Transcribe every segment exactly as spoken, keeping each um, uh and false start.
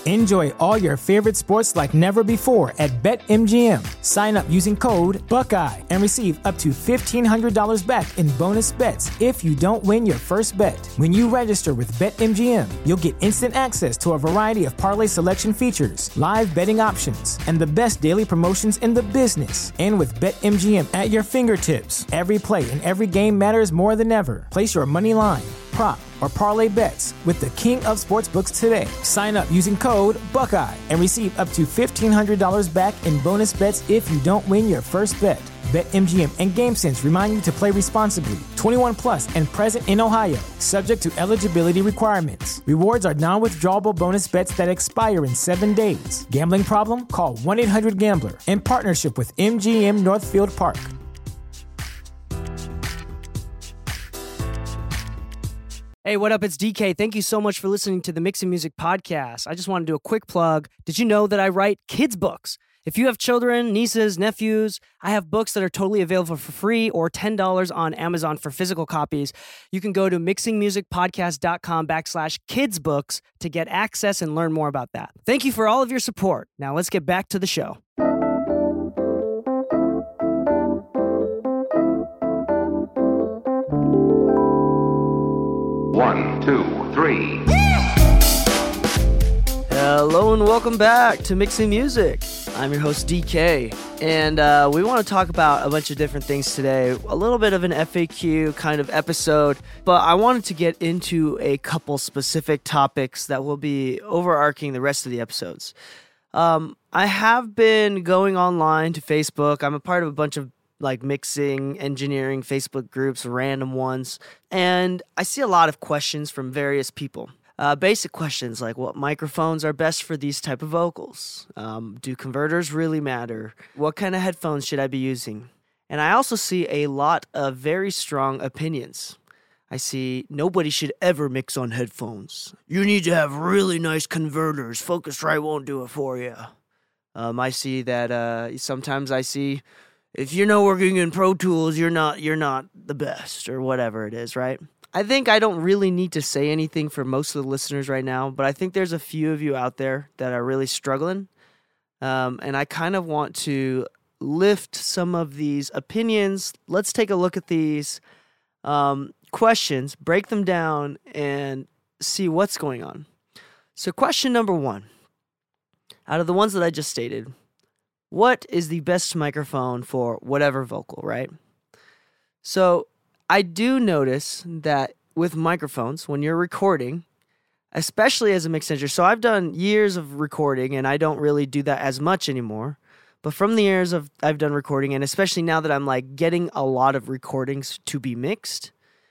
Enjoy all your favorite sports like never before at BetMGM. Sign up using code Buckeye and receive up to fifteen hundred dollars back in bonus bets if you don't win your first bet. When you register with BetMGM, you'll get instant access to a variety of parlay selection features, live betting options, and the best daily promotions in the business. And with BetMGM at your fingertips, every play and every game matters more than ever. Place your money line, prop, or parlay bets with the king of sportsbooks today. Sign up using code Buckeye and receive up to fifteen hundred dollars back in bonus bets if you don't win your first bet. BetMGM and GameSense remind you to play responsibly. twenty-one plus and present in Ohio, subject to eligibility requirements. Rewards are non-withdrawable bonus bets that expire in seven days. Gambling problem? Call one eight hundred gambler in partnership with M G M Northfield Park. Hey, what up? It's D K. Thank you so much for listening to the Mixing Music podcast. I just want to do a quick plug. Did you know that I write kids' books? If you have children, nieces, nephews, I have books that are totally available for free or ten dollars on Amazon for physical copies. You can go to mixingmusicpodcast.com backslash kidsbooks to get access and learn more about that. Thank you for all of your support. Now let's get back to the show. One, two, three. Hello and welcome back to Mixing Music. I'm your host D K, and uh, we want to talk about a bunch of different things today. A little bit of an F A Q kind of episode, but I wanted to get into a couple specific topics that will be overarching the rest of the episodes. Um, I have been going online to Facebook. I'm a part of a bunch of like mixing, engineering Facebook groups, random ones. And I see a lot of questions from various people. Uh, basic questions like what microphones are best for these type of vocals? Um, do converters really matter? What kind of headphones should I be using? And I also see a lot of very strong opinions. I see nobody should ever mix on headphones. You need to have really nice converters. Focusrite won't do it for you. Um, I see that uh, sometimes I see if you're not working in Pro Tools, you're not you're not the best, or whatever it is, right? I think I don't really need to say anything for most of the listeners right now, but I think there's a few of you out there that are really struggling, um, and I kind of want to lift some of these opinions. Let's take a look at these um, questions, break them down, and see what's going on. So question number one, out of the ones that I just stated, what is the best microphone for whatever vocal, right? So I do notice that with microphones, when you're recording, especially as a mix engineer, so I've done years of recording and I don't really do that as much anymore, but from the years of I've done recording, and especially now that I'm like getting a lot of recordings to be mixed,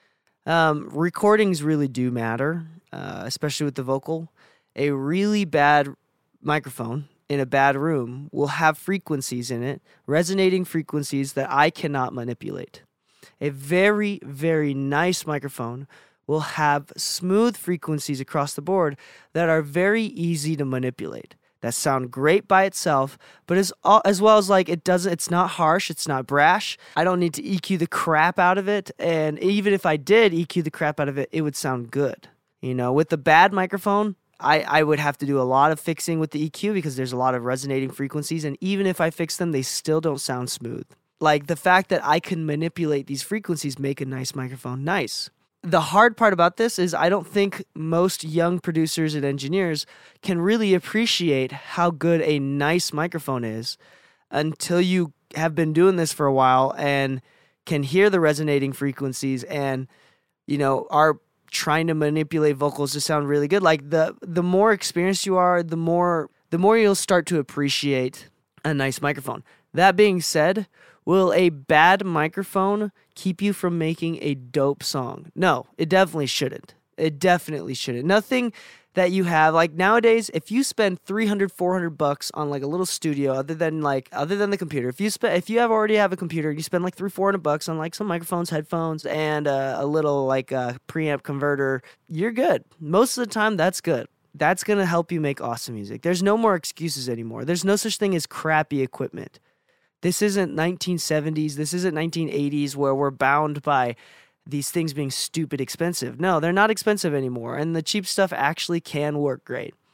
um, recordings really do matter, uh, especially with the vocal. A really bad microphone in a bad room will have frequencies in it, resonating frequencies that I cannot manipulate. A very, very nice microphone will have smooth frequencies across the board that are very easy to manipulate, that sound great by itself, but as, as well as like it doesn't, it's not harsh, it's not brash. I don't need to E Q the crap out of it, and even if I did E Q the crap out of it, it would sound good. You know, with the bad microphone, I, I would have to do a lot of fixing with the E Q because there's a lot of resonating frequencies, and even if I fix them, they still don't sound smooth. Like, the fact that I can manipulate these frequencies make a nice microphone nice. The hard part about this is I don't think most young producers and engineers can really appreciate how good a nice microphone is until you have been doing this for a while and can hear the resonating frequencies and, you know, are trying to manipulate vocals to sound really good. Like, the the more experienced you are, the more the more you'll start to appreciate a nice microphone. That being said, will a bad microphone keep you from making a dope song? No, it definitely shouldn't. It definitely shouldn't. Nothing that you have, like nowadays, if you spend three hundred, four hundred bucks on like a little studio, other than like, other than the computer, if you spend, if you have already have a computer, you spend like three, four hundred bucks on like some microphones, headphones, and uh, a little like a preamp converter, you're good. Most of the time, that's good. That's going to help you make awesome music. There's no more excuses anymore. There's no such thing as crappy equipment. This isn't nineteen seventies. This isn't nineteen eighties where we're bound by these things being stupid expensive. No, they're not expensive anymore, and the cheap stuff actually can work great.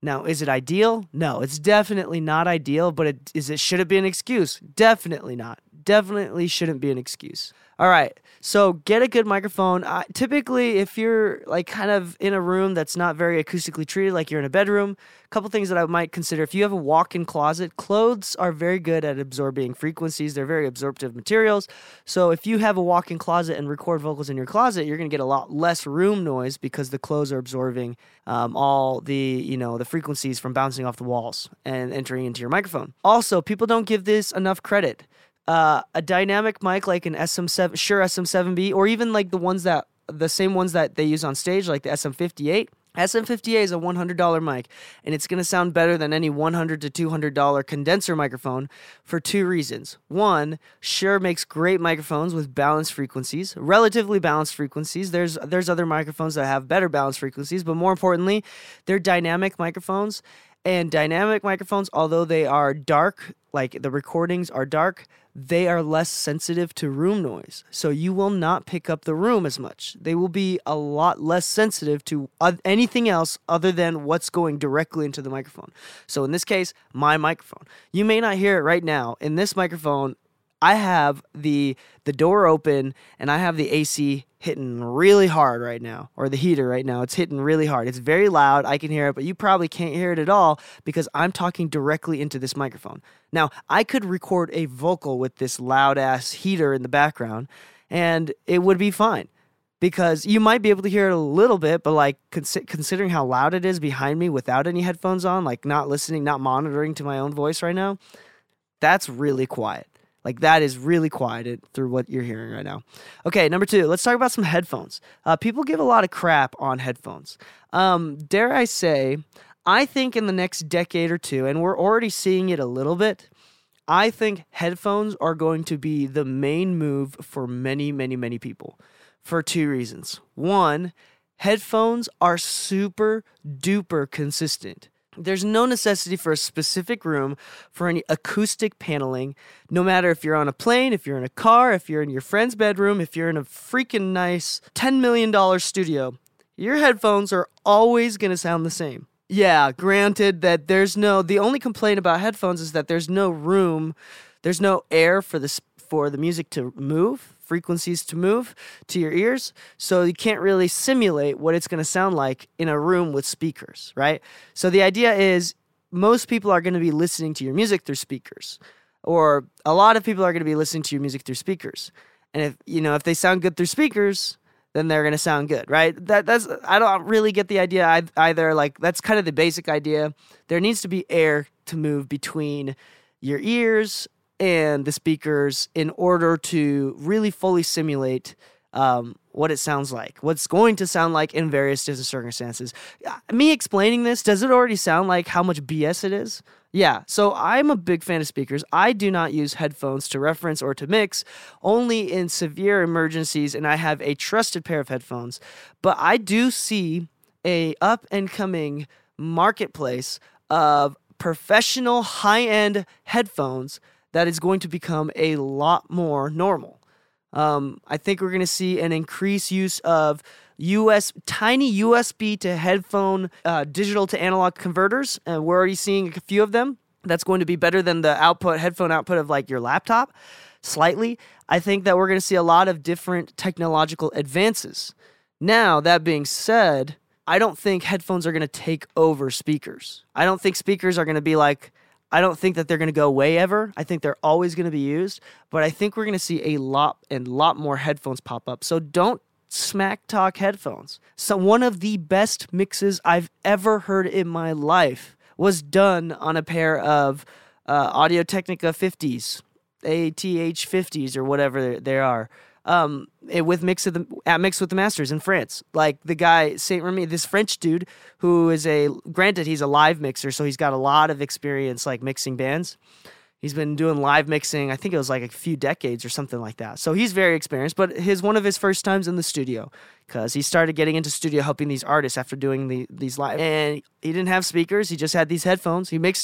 Now, is it ideal? No, it's definitely not ideal, but it, is it, should it be an excuse? Definitely not. Definitely shouldn't be an excuse. All right, so get a good microphone. Uh, typically, if you're like kind of in a room that's not very acoustically treated, like you're in a bedroom, a couple things that I might consider. If you have a walk-in closet, clothes are very good at absorbing frequencies. They're very absorptive materials. So if you have a walk-in closet and record vocals in your closet, you're going to get a lot less room noise because the clothes are absorbing um, all the, you know, the frequencies from bouncing off the walls and entering into your microphone. Also, people don't give this enough credit. Uh, a dynamic mic like an S M seven, Shure S M seven B, or even like the ones that, the same ones that they use on stage, like the S M fifty-eight. S M fifty-eight is a one hundred dollars mic, and it's going to sound better than any one hundred to two hundred dollars condenser microphone for two reasons. One, Shure makes great microphones with balanced frequencies, relatively balanced frequencies. There's there's other microphones that have better balanced frequencies, but more importantly, they're dynamic microphones. And dynamic microphones, although they are dark, like the recordings are dark, they are less sensitive to room noise. So you will not pick up the room as much. They will be a lot less sensitive to anything else other than what's going directly into the microphone. So in this case, my microphone. You may not hear it right now. In this microphone, I have the the door open and I have the A C hitting really hard right now, or the heater right now. It's hitting really hard. It's very loud. I can hear it, but you probably can't hear it at all because I'm talking directly into this microphone. Now, I could record a vocal with this loud-ass heater in the background, and it would be fine because you might be able to hear it a little bit, but like cons- considering how loud it is behind me without any headphones on, like not listening, not monitoring to my own voice right now, that's really quiet. Like, that is really quieted through what you're hearing right now. Okay, number two, let's talk about some headphones. Uh, people give a lot of crap on headphones. Um, dare I say, I think in the next decade or two, and we're already seeing it a little bit, I think headphones are going to be the main move for many, many, many people for two reasons. One, headphones are super duper consistent. There's no necessity for a specific room for any acoustic paneling, no matter if you're on a plane, if you're in a car, if you're in your friend's bedroom, if you're in a freaking nice ten million dollars studio. Your headphones are always going to sound the same. Yeah, granted that there's no, the only complaint about headphones is that there's no room, there's no air for the, for the music to move, frequencies to move to your ears, so you can't really simulate what it's going to sound like in a room with speakers, right? So the idea is most people are going to be listening to your music through speakers, or a lot of people are going to be listening to your music through speakers. And if, you know, if they sound good through speakers, then they're going to sound good, right? That that's I don't really get the idea either. Like, that's kind of the basic idea. There needs to be air to move between your ears and the speakers in order to really fully simulate um, what it sounds like, what's going to sound like in various different circumstances. Me explaining this, does it already sound like how much B S it is? Yeah, so I'm a big fan of speakers. I do not use headphones to reference or to mix, only in severe emergencies, and I have a trusted pair of headphones. But I do see a up-and-coming marketplace of professional high-end headphones that is going to become a lot more normal. Um, I think we're going to see an increased use of U S tiny U S B to headphone, uh, digital to analog converters, and we're already seeing a few of them. That's going to be better than the output, headphone output of like your laptop, slightly. I think that we're going to see a lot of different technological advances. Now, that being said, I don't think headphones are going to take over speakers. I don't think speakers are going to be like, I don't think that they're going to go away ever. I think they're always going to be used, but I think we're going to see a lot and lot more headphones pop up. So don't smack talk headphones. So one of the best mixes I've ever heard in my life was done on a pair of uh, Audio-Technica fifties, A T H fifties or whatever they are. Um, it, with mix of the at Mix with the Masters in France. Like the guy Saint Remy, this French dude who is a granted he's a live mixer, so he's got a lot of experience like mixing bands. He's been doing live mixing, I think it was like a few decades or something like that. So he's very experienced, but his one of his first times in the studio because he started getting into studio helping these artists after doing the these live. And he didn't have speakers. He just had these headphones. He mixed them.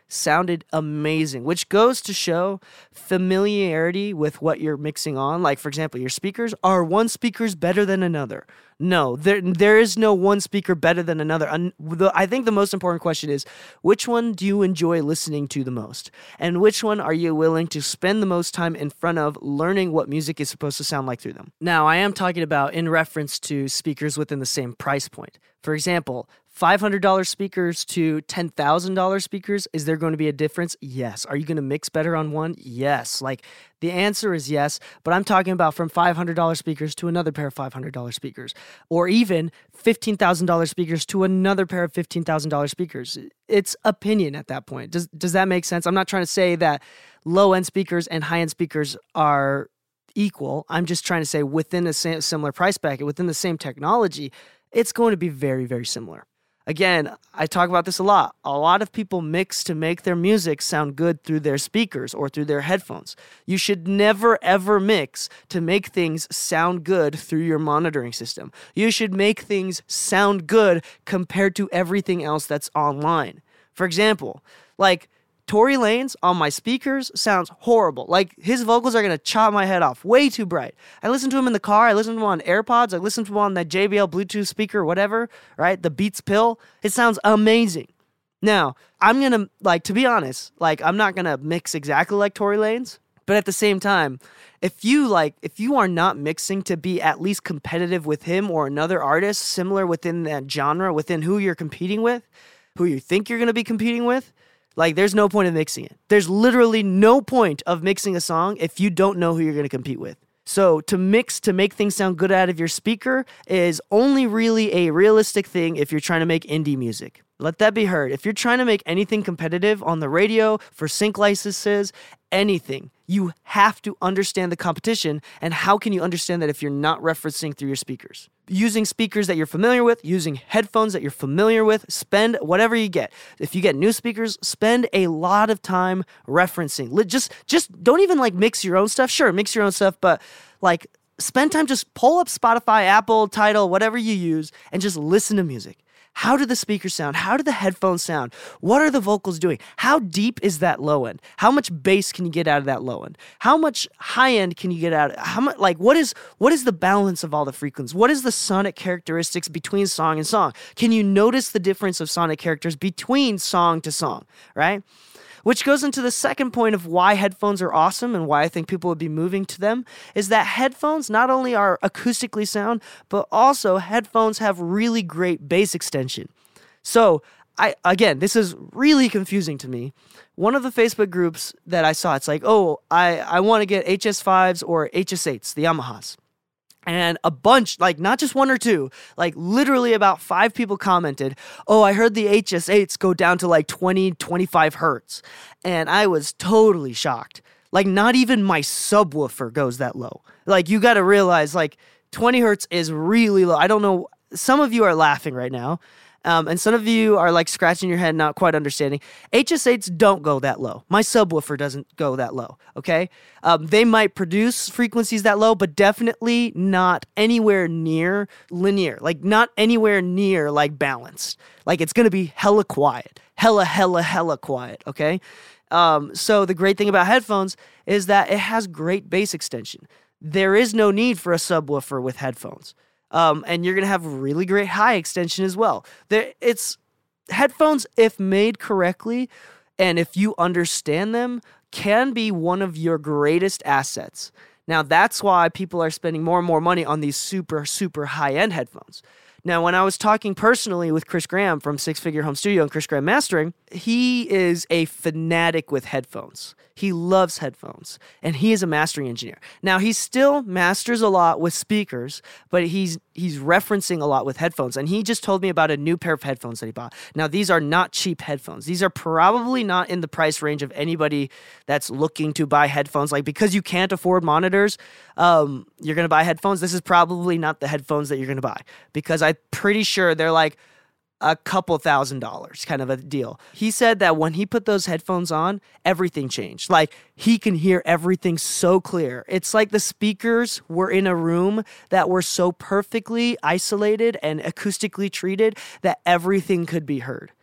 sounded amazing, which goes to show familiarity with what you're mixing on. Like, for example, your speakers, are one speakers better than another? No, there there is no one speaker better than another. And the, I think the most important question is, which one do you enjoy listening to the most? And which one are you willing to spend the most time in front of learning what music is supposed to sound like through them? Now, I am talking about in reference to speakers within the same price point. For example, five hundred dollars speakers to ten thousand dollars speakers, is there going to be a difference? Yes. Are you going to mix better on one? Yes. Like, the answer is yes, but I'm talking about from five hundred dollars speakers to another pair of five hundred dollars speakers, or even fifteen thousand dollars speakers to another pair of fifteen thousand dollars speakers. It's opinion at that point. Does, does that make sense? I'm not trying to say that low-end speakers and high-end speakers are equal. I'm just trying to say within a similar price bracket, within the same technology, it's going to be very, very similar. Again, I talk about this a lot. A lot of people mix to make their music sound good through their speakers or through their headphones. You should never, ever mix to make things sound good through your monitoring system. You should make things sound good compared to everything else that's online. For example, like, Tory Lanez on my speakers sounds horrible. Like, his vocals are going to chop my head off. Way too bright. I listen to him in the car. I listen to him on AirPods. I listen to him on that J B L Bluetooth speaker, whatever, right? The Beats Pill. It sounds amazing. Now, I'm going to, like, to be honest, like, I'm not going to mix exactly like Tory Lanez. But at the same time, if you, like, if you are not mixing to be at least competitive with him or another artist similar within that genre, within who you're competing with, who you think you're going to be competing with, like, there's no point in mixing it. There's literally no point of mixing a song if you don't know who you're going to compete with. So to mix to make things sound good out of your speaker is only really a realistic thing if you're trying to make indie music. Let that be heard. If you're trying to make anything competitive on the radio, for sync licenses, anything, you have to understand the competition. And how can you understand that if you're not referencing through your speakers? Using speakers that you're familiar with, using headphones that you're familiar with, spend whatever you get. If you get new speakers, spend a lot of time referencing. Just, just don't even like mix your own stuff. Sure, mix your own stuff, but like spend time, just pull up Spotify, Apple, Tidal, whatever you use, and just listen to music. How do the speakers sound? How do the headphones sound? What are the vocals doing? How deep is that low end? How much bass can you get out of that low end? How much high end can you get out of how much like what is what is the balance of all the frequencies? What is the sonic characteristics between song and song? Can you notice the difference of sonic characters between song to song, right? Which goes into the second point of why headphones are awesome and why I think people would be moving to them, is that headphones not only are acoustically sound, but also headphones have really great bass extension. So, I again, this is really confusing to me. One of the Facebook groups that I saw, it's like, oh, I, I want to get H S fives or H S eights, the Yamahas. And a bunch, like not just one or two, like literally about five people commented, oh, I heard the H S eights go down to like twenty, twenty-five hertz. And I was totally shocked. Like not even my subwoofer goes that low. Like you got to realize like twenty hertz is really low. I don't know. Some of you are laughing right now. Um, and some of you are like scratching your head, not quite understanding. H S eights don't go that low. My subwoofer doesn't go that low, okay? Um, they might produce frequencies that low, but definitely not anywhere near linear. Like not anywhere near like balanced. Like it's going to be hella quiet. Hella, hella, hella quiet, okay? Um, so the great thing about headphones is that it has great bass extension. There is no need for a subwoofer with headphones. Um, and you're going to have really great high extension as well. There, it's headphones, if made correctly, and if you understand them, can be one of your greatest assets. Now, that's why people are spending more and more money on these super, super high-end headphones. Now, when I was talking personally with Chris Graham from Six Figure Home Studio and Chris Graham Mastering, he is a fanatic with headphones. He loves headphones, and he is a mastering engineer. Now, he still masters a lot with speakers, but he's he's referencing a lot with headphones, and he just told me about a new pair of headphones that he bought. Now, these are not cheap headphones. These are probably not in the price range of anybody that's looking to buy headphones. Like, because you can't afford monitors, um, you're going to buy headphones. This is probably not the headphones that you're going to buy, because I'm pretty sure they're like a couple thousand dollars kind of a deal. He said that when he put those headphones on, everything changed. Like he can hear everything so clear. It's like the speakers were in a room that were so perfectly isolated and acoustically treated that everything could be heard.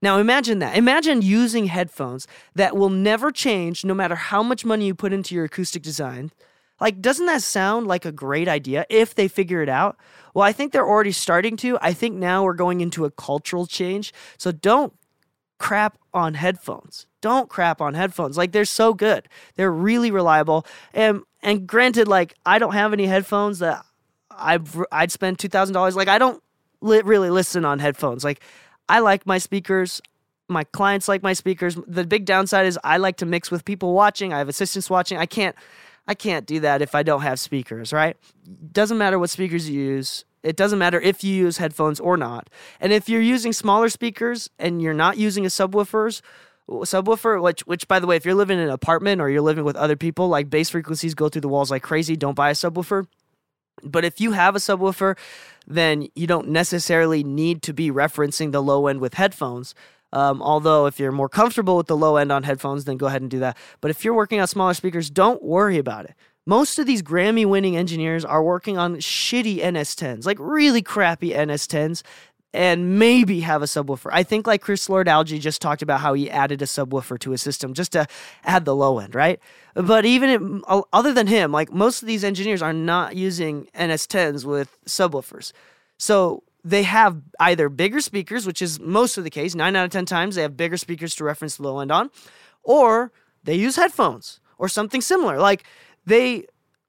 Now imagine that. Imagine using headphones that will never change no matter how much money you put into your acoustic design. Like, doesn't that sound like a great idea if they figure it out? Well, I think they're already starting to. I think now we're going into a cultural change. So don't crap on headphones. Don't crap on headphones. Like, they're so good. They're really reliable. And and granted, like, I don't have any headphones that I've, I'd spend two thousand dollars. Like, I don't li- really listen on headphones. Like, I like my speakers. My clients like my speakers. The big downside is I like to mix with people watching. I have assistants watching. I can't I can't do that if I don't have speakers, right? Doesn't matter what speakers you use. It doesn't matter if you use headphones or not. And if you're using smaller speakers and you're not using a subwoofers, subwoofer, which, which by the way, if you're living in an apartment or you're living with other people, like bass frequencies go through the walls like crazy, don't buy a subwoofer. But if you have a subwoofer, then you don't necessarily need to be referencing the low end with headphones. Um, although if you're more comfortable with the low end on headphones, then go ahead and do that. But if you're working on smaller speakers, don't worry about it. Most of these Grammy-winning engineers are working on shitty N S tens, like really crappy N S tens, and maybe have a subwoofer. I think like Chris Lord-Alge just talked about how he added a subwoofer to his system just to add the low end, right? But even if, other than him, like most of these engineers are not using N S tens with subwoofers. So they have either bigger speakers, which is most of the case, nine out of ten times they have bigger speakers to reference the low end on, or they use headphones or something similar. Like they,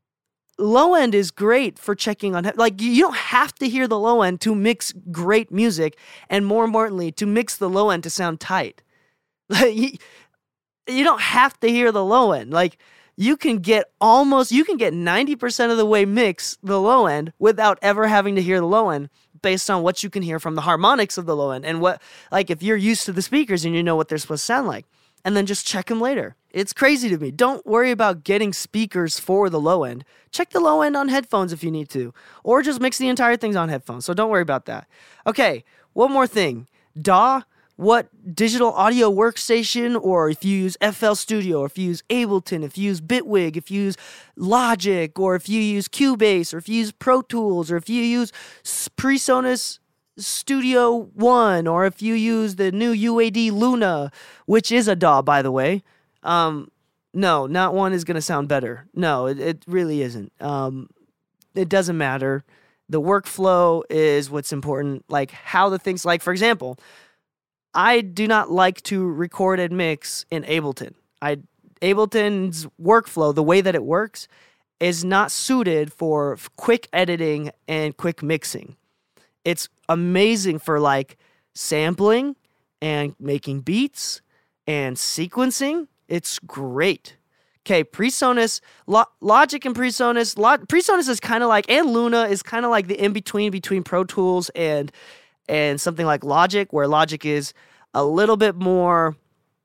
low end is great for checking on, like you don't have to hear the low end to mix great music, and more importantly, to mix the low end to sound tight. Like you, you don't have to hear the low end. Like you can get almost, you can get ninety percent of the way mix the low end without ever having to hear the low end, based on what you can hear from the harmonics of the low end and what, like if you're used to the speakers and you know what they're supposed to sound like, and then just check them later. It's crazy to me. Don't worry about getting speakers for the low end. Check the low end on headphones if you need to, or just mix the entire things on headphones. So don't worry about that. Okay, one more thing. D A W, what digital audio workstation, or if you use F L Studio, or if you use Ableton, if you use Bitwig, if you use Logic, or if you use Cubase, or if you use Pro Tools, or if you use PreSonus Studio One, or if you use the new U A D Luna, which is a D A W, by the way. Um, no, not one is going to sound better. No, it, it really isn't. Um, it doesn't matter. The workflow is what's important. Like how the things, like for example, I do not like to record and mix in Ableton. I Ableton's workflow, the way that it works, is not suited for quick editing and quick mixing. It's amazing for like sampling and making beats and sequencing. It's great. Okay, PreSonus, Lo- Logic and PreSonus. Lo- PreSonus is kind of like, and Luna is kind of like the in-between between Pro Tools and and something like Logic, where Logic is a little bit more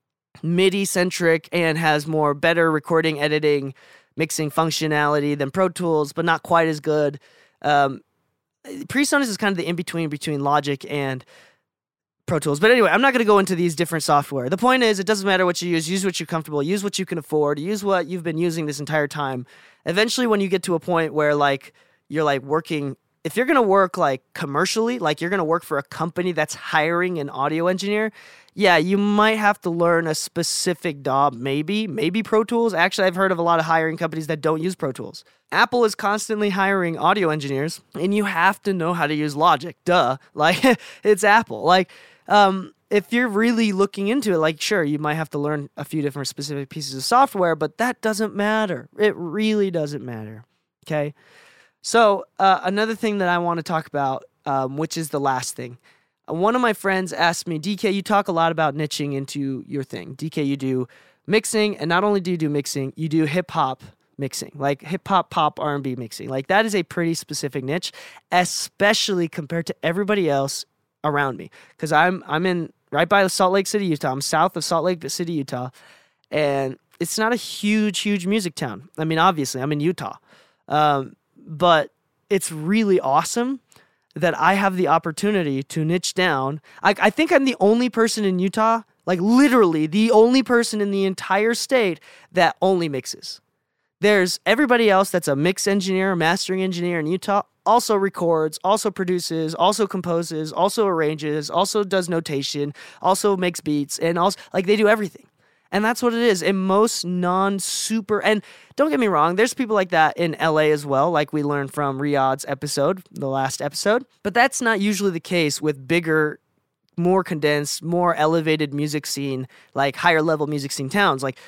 MIDI-centric and has more better recording, editing, mixing functionality than Pro Tools, but not quite as good. Um, PreSonus is kind of the in-between between Logic and Pro Tools. But anyway, I'm not going to go into these different software. The point is, it doesn't matter what you use. Use what you're comfortable. Use what you can afford. Use what you've been using this entire time. Eventually, when you get to a point where like you're like working, if you're going to work like commercially, like you're going to work for a company that's hiring an audio engineer, yeah, you might have to learn a specific D A W, maybe, maybe Pro Tools. Actually, I've heard of a lot of hiring companies that don't use Pro Tools. Apple is constantly hiring audio engineers, and you have to know how to use Logic. Duh. Like, it's Apple. Like, um, if you're really looking into it, like, sure, you might have to learn a few different specific pieces of software, but that doesn't matter. It really doesn't matter. Okay? So, uh, another thing that I want to talk about, um, which is the last thing. Uh, one of my friends asked me, D K, you talk a lot about niching into your thing. D K, you do mixing, and not only do you do mixing, you do hip-hop mixing, like hip-hop, pop, R and B mixing. Like, that is a pretty specific niche, especially compared to everybody else around me. Because I'm I'm in right by Salt Lake City, Utah. I'm south of Salt Lake City, Utah. And it's not a huge, huge music town. I mean, obviously, I'm in Utah. Um, but it's really awesome that I have the opportunity to niche down. I, I think I'm the only person in Utah, like literally the only person in the entire state that only mixes. There's everybody else that's a mix engineer, mastering engineer in Utah. also records, also produces, also composes, also arranges, also does notation, also makes beats, and also, like, they do everything. And that's what it is. And most non-super, and don't get me wrong, there's people like that in L A as well, like we learned from Riyadh's episode, the last episode. But that's not usually the case with bigger, more condensed, more elevated music scene, like higher level music scene towns. Like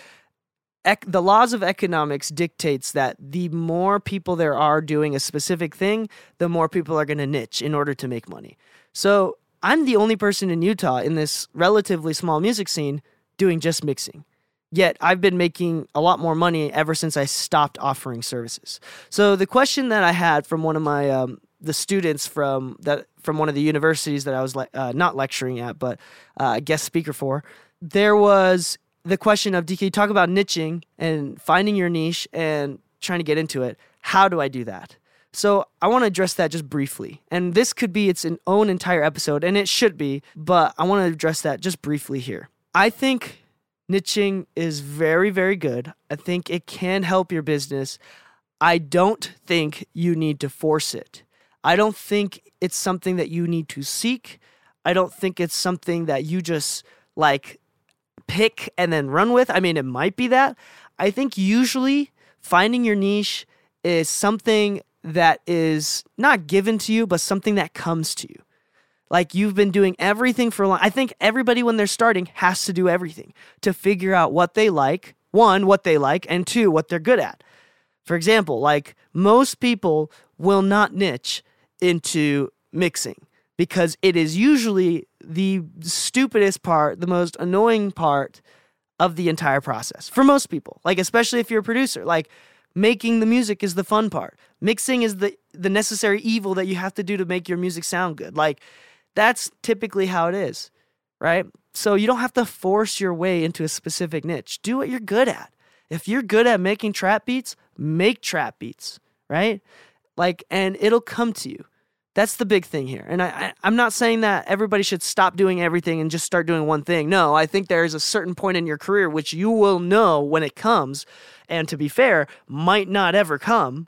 ec- the laws of economics dictates that the more people there are doing a specific thing, the more people are going to niche in order to make money. So I'm the only person in Utah in this relatively small music scene doing just mixing. Yet I've been making a lot more money ever since I stopped offering services. So the question that I had from one of my um, the students from that from one of the universities that I was le- uh, not lecturing at, but uh, guest speaker for, there was the question of, D K, talk about niching and finding your niche and trying to get into it. How do I do that? So I want to address that just briefly. And this could be its own entire episode, and it should be, but I want to address that just briefly here. I think niching is very, very good. I think it can help your business. I don't think you need to force it. I don't think it's something that you need to seek. I don't think it's something that you just like pick and then run with. I mean, it might be that. I think usually finding your niche is something that is not given to you, but something that comes to you. Like you've been doing everything for a long. I think everybody when they're starting has to do everything to figure out what they like. One, what they like, and two, what they're good at. For example, like most people will not niche into mixing because it is usually the stupidest part, the most annoying part of the entire process for most people. Like especially if you're a producer, like making the music is the fun part. Mixing is the the necessary evil that you have to do to make your music sound good. Like that's typically how it is, right? So you don't have to force your way into a specific niche. Do what you're good at. If you're good at making trap beats, make trap beats, right? Like, and it'll come to you. That's the big thing here. And I, I, I'm not saying that everybody should stop doing everything and just start doing one thing. No, I think there is a certain point in your career which you will know when it comes, and to be fair, might not ever come.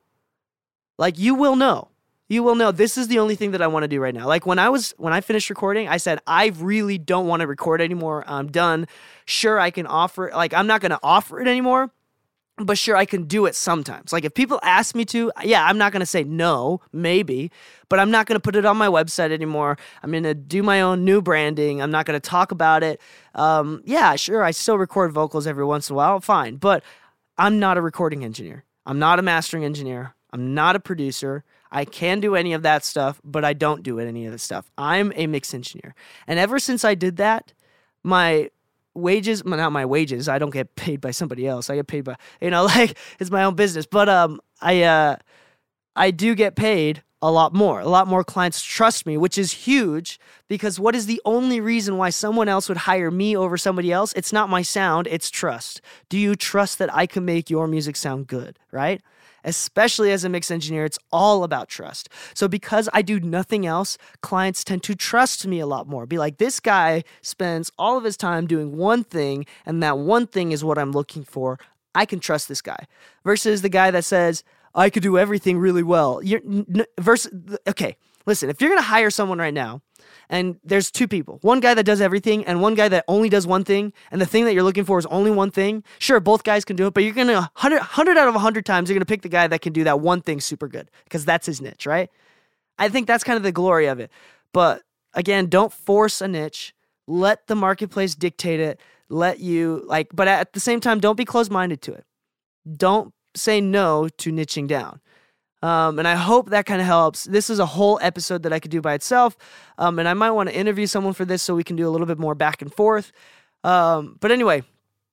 Like, you will know. You will know this is the only thing that I want to do right now. Like when I was, when I finished recording, I said, I really don't want to record anymore. I'm done. Sure, I can offer, like, I'm not going to offer it anymore, but sure, I can do it sometimes. Like if people ask me to, yeah, I'm not going to say no, maybe, but I'm not going to put it on my website anymore. I'm going to do my own new branding. I'm not going to talk about it. Um, yeah, sure, I still record vocals every once in a while. Fine. But I'm not a recording engineer. I'm not a mastering engineer. I'm not a producer. I can do any of that stuff, but I don't do any of that stuff. I'm a mix engineer. And ever since I did that, my wages, well, not my wages, I don't get paid by somebody else. I get paid by, you know, like it's my own business. But um, I uh, I do get paid a lot more. A lot more clients trust me, which is huge because what is the only reason why someone else would hire me over somebody else? It's not my sound, it's trust. Do you trust that I can make your music sound good, right? Especially as a mix engineer, it's all about trust. So because I do nothing else, clients tend to trust me a lot more. Be like, this guy spends all of his time doing one thing, and that one thing is what I'm looking for. I can trust this guy. Versus the guy that says, I could do everything really well. You're, n- versus, okay, listen, if you're going to hire someone right now, and there's two people, one guy that does everything and one guy that only does one thing, and the thing that you're looking for is only one thing, sure, both guys can do it, but you're going to, one hundred, one hundred out of one hundred times, you're going to pick the guy that can do that one thing super good, because that's his niche, right? I think that's kind of the glory of it. But again, don't force a niche. Let the marketplace dictate it. Let you, like, but at the same time, don't be closed-minded to it. Don't say no to niching down. Um, and I hope that kind of helps. This is a whole episode that I could do by itself. Um, and I might want to interview someone for this so we can do a little bit more back and forth. Um, but anyway,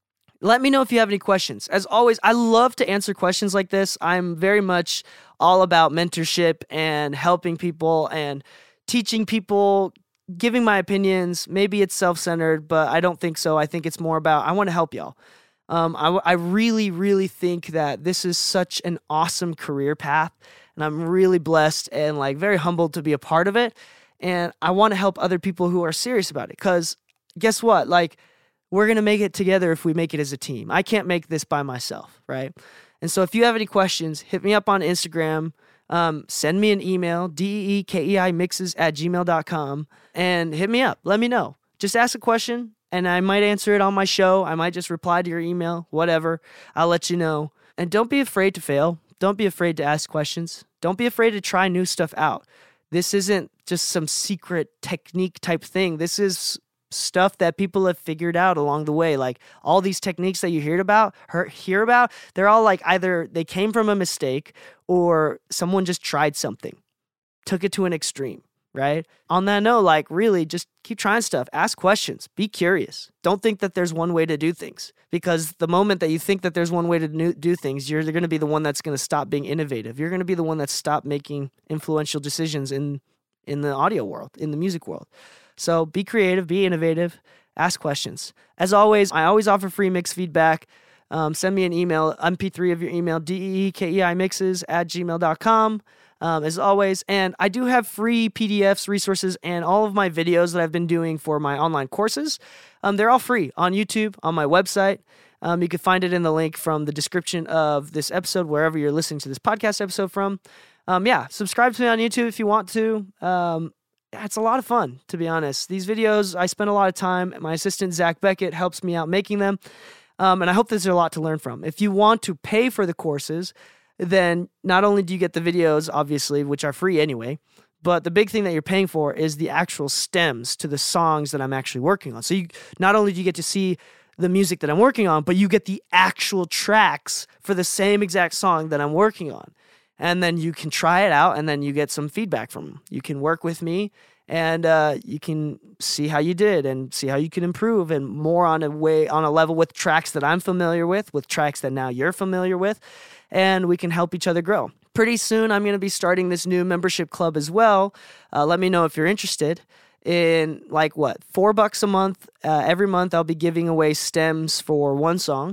let me know if you have any questions. As always, I love to answer questions like this. I'm very much all about mentorship and helping people and teaching people, giving my opinions. Maybe it's self-centered, but I don't think so. I think it's more about, I want to help y'all. Um, I, I really, really think that this is such an awesome career path, and I'm really blessed and like very humbled to be a part of it. And I want to help other people who are serious about it, because guess what? Like, we're going to make it together if we make it as a team. I can't make this by myself, right? And so if you have any questions, hit me up on Instagram. um, send me an email, D E E K E I mixes at gmail dot com, and hit me up. Let me know. Just ask a question, and I might answer it on my show. I might just reply to your email, whatever. I'll let you know. And don't be afraid to fail. Don't be afraid to ask questions. Don't be afraid to try new stuff out. This isn't just some secret technique type thing. This is stuff that people have figured out along the way. Like all these techniques that you hear about, hear about, they're all like either they came from a mistake or someone just tried something, took it to an extreme, right? On that note, like really just keep trying stuff. Ask questions. Be curious. Don't think that there's one way to do things, because the moment that you think that there's one way to do things, you're going to be the one that's going to stop being innovative. You're going to be the one that stopped making influential decisions in in the audio world, in the music world. So be creative, be innovative, ask questions. As always, I always offer free mix feedback. Um, send me an email, M P three of your email, D E E K E I mixes at gmail dot com, um, as always. And I do have free P D Fs, resources, and all of my videos that I've been doing for my online courses. Um, they're all free on YouTube, on my website. Um, you can find it in the link from the description of this episode, wherever you're listening to this podcast episode from. Um, yeah, subscribe to me on YouTube if you want to. Um, it's a lot of fun, to be honest. These videos, I spend a lot of time. My assistant, Zach Beckett, helps me out making them. Um, and I hope there's a lot to learn from. If you want to pay for the courses, then not only do you get the videos, obviously, which are free anyway, but the big thing that you're paying for is the actual stems to the songs that I'm actually working on. So you not only do you get to see the music that I'm working on, but you get the actual tracks for the same exact song that I'm working on. And then you can try it out, and then you get some feedback from them. You can work with me, and uh, you can see how you did and see how you can improve, and more on a way, on a level with tracks that I'm familiar with, with tracks that now you're familiar with, and we can help each other grow. Pretty soon, I'm going to be starting this new membership club as well. Uh, let me know if you're interested. In like what, four bucks a month. Uh, every month, I'll be giving away stems for one song.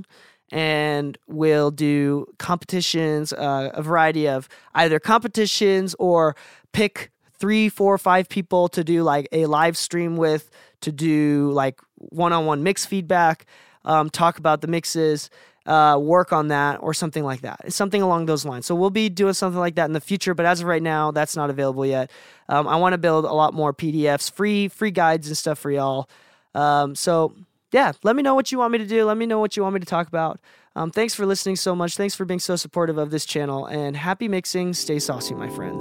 And we'll do competitions, uh, a variety of either competitions or pick three, four, five people to do like a live stream with, to do like one-on-one mix feedback, um, talk about the mixes, uh, work on that or something like that. It's something along those lines. So we'll be doing something like that in the future, but as of right now, that's not available yet. Um, I want to build a lot more P D Fs, free, free guides and stuff for y'all. Um, so yeah, let me know what you want me to do. Let me know what you want me to talk about. Um, thanks for listening so much. Thanks for being so supportive of this channel. And happy mixing. Stay saucy, my friends.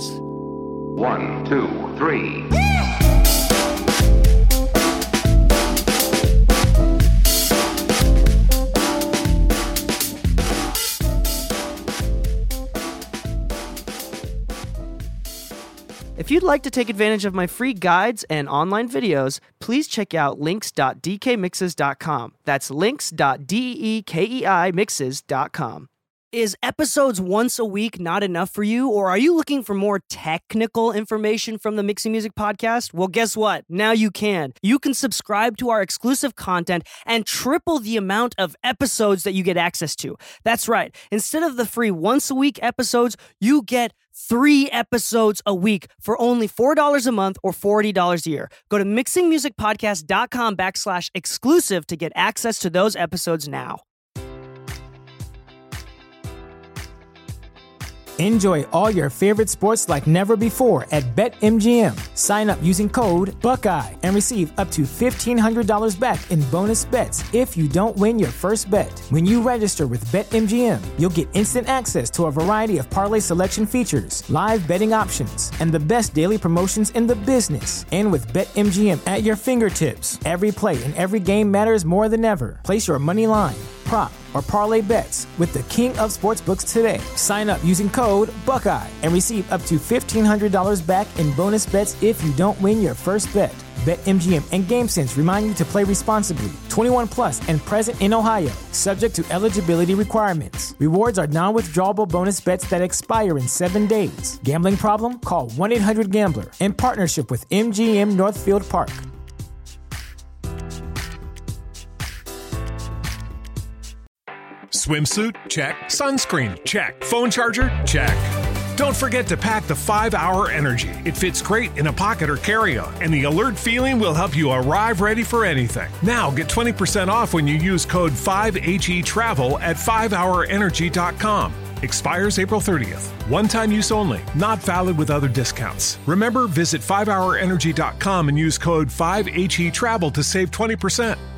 One, two, three. If you'd like to take advantage of my free guides and online videos, please check out links dot d k mixes dot com. That's links dot d e k e i mixes dot com. Is episodes once a week not enough for you, or are you looking for more technical information from the Mixing Music Podcast? Well, guess what? Now you can. You can subscribe to our exclusive content and triple the amount of episodes that you get access to. That's right. Instead of the free once a week episodes, you get three episodes a week for only four dollars a month or forty dollars a year. Go to mixing music podcast dot com backslash exclusive to get access to those episodes now. Enjoy all your favorite sports like never before at BetMGM. Sign up using code Buckeye and receive up to fifteen hundred dollars back in bonus bets if you don't win your first bet. When you register with BetMGM, you'll get instant access to a variety of parlay selection features, live betting options, and the best daily promotions in the business. And with BetMGM at your fingertips, every play and every game matters more than ever. Place your money line, prop, or parlay bets with the king of sportsbooks today. Sign up using code Buckeye and receive up to fifteen hundred dollars back in bonus bets if you don't win your first bet. BetMGM and GameSense remind you to play responsibly. twenty-one plus and present in Ohio, subject to eligibility requirements. Rewards are non-withdrawable bonus bets that expire in seven days. Gambling problem? Call one eight hundred gambler in partnership with M G M Northfield Park. Swimsuit? Check. Sunscreen? Check. Phone charger? Check. Don't forget to pack the five hour Energy. It fits great in a pocket or carry-on, and the alert feeling will help you arrive ready for anything. Now get twenty percent off when you use code five H E Travel at five hour energy dot com. Expires April thirtieth. One-time use only. Not valid with other discounts. Remember, visit five hour energy dot com and use code five H E travel to save twenty percent.